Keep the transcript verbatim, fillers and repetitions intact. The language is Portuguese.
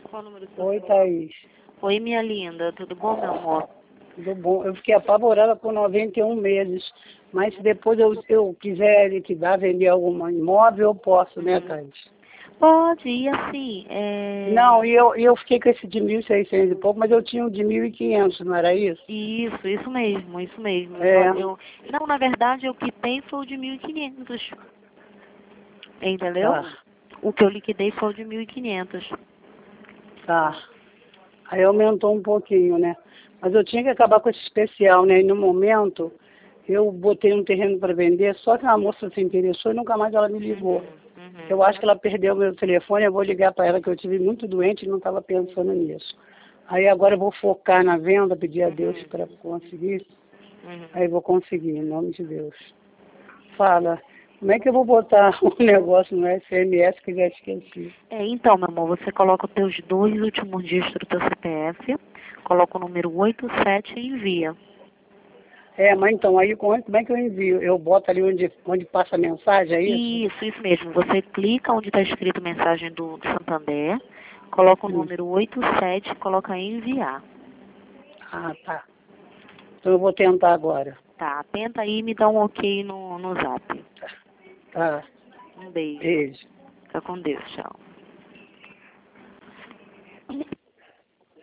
Qual o número do seu Oi, celular? Thaís. Oi, minha linda. Tudo bom, meu amor? Tudo bom? Eu fiquei apavorada por noventa e um meses. Mas se depois eu, eu quiser liquidar, vender algum imóvel, eu posso, né, Thaís? Pode, e assim, é... Não, e eu, e eu fiquei com esse de mil e seiscentos e pouco, mas eu tinha um de mil e quinhentos, não era isso? Isso, isso mesmo, isso mesmo. É. Eu, eu- não, na verdade, o que tem foi o de mil e quinhentos. Entendeu? Tá, O que eu liquidei foi o de mil e quinhentos. tá. Aí aumentou um pouquinho, né? Mas eu tinha que acabar com esse especial, né? E no momento, eu botei um terreno para vender, só que a moça se interessou e nunca mais ela me ligou. Uhum. Eu acho que ela perdeu meu telefone, eu vou ligar para ela, que eu tive muito doente e não estava pensando nisso. Aí agora eu vou focar na venda, pedir a Deus para conseguir. Uhum. Aí vou conseguir, em nome de Deus. Fala, como é que eu vou botar o negócio no S M S que eu já esqueci? É, então, meu amor, você coloca os teus dois últimos dígitos do teu C P F, coloca o número oitenta e sete e envia. É, mas então, aí como como é que eu envio? Eu boto ali onde, onde passa a mensagem, é isso? Isso, isso mesmo. Você clica onde está escrito mensagem do, do Santander, coloca o Hum. número oitenta e sete e coloca em enviar. Ah, tá. Então eu vou tentar agora. Tá, tenta aí e me dá um ok no, no zap. Tá. Um beijo. Beijo. Fica com Deus, tchau.